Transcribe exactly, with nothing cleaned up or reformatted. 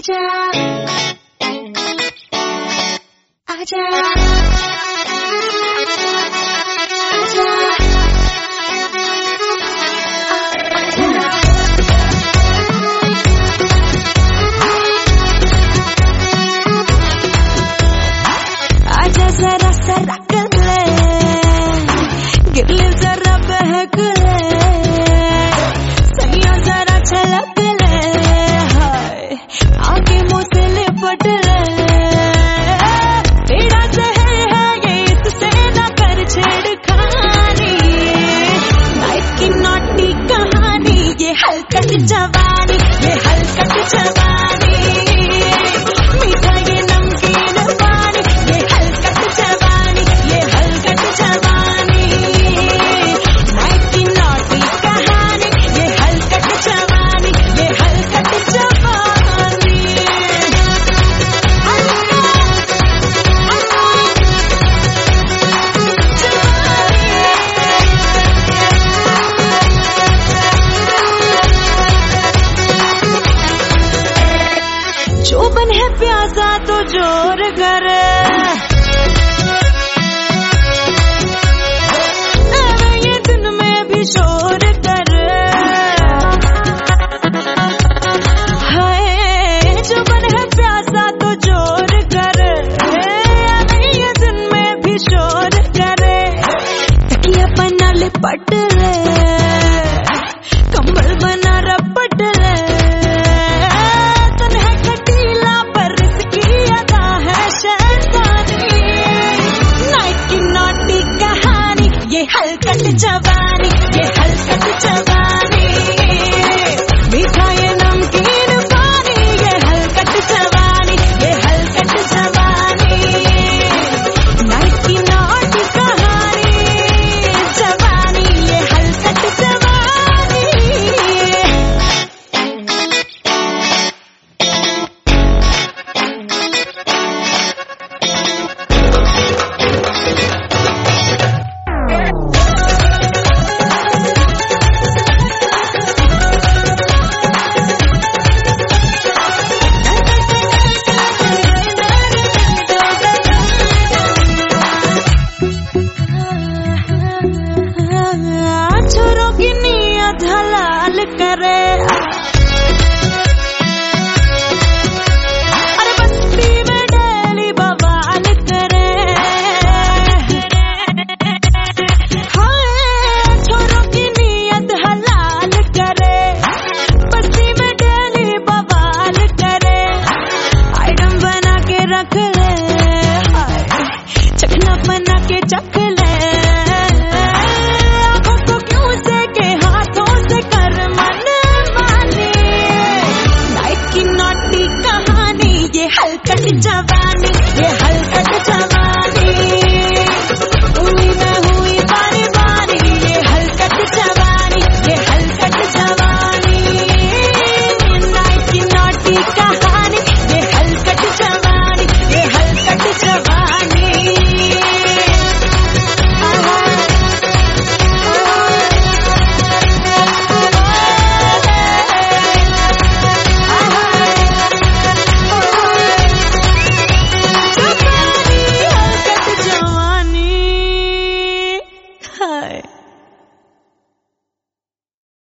आजा आजा आजा आजा जरा सरक ले गिरले जरा बहक ले सैया जरा छलक ले हाय आगे मुझसे लिपट ले तेरा जहर है ये तुझसे ना कर छेड़खानी लाइफ की नॉटी कहानी ये हलकट जवानी ये हलकट जवानी मीठा ये नमकीन पानी ये हलकट जवानी ये हलकट जवानी लाइफ की नॉटी कहानी ये हलकट जवानी ये हलकट जवानी जो बन है प्यासा तो जोर कर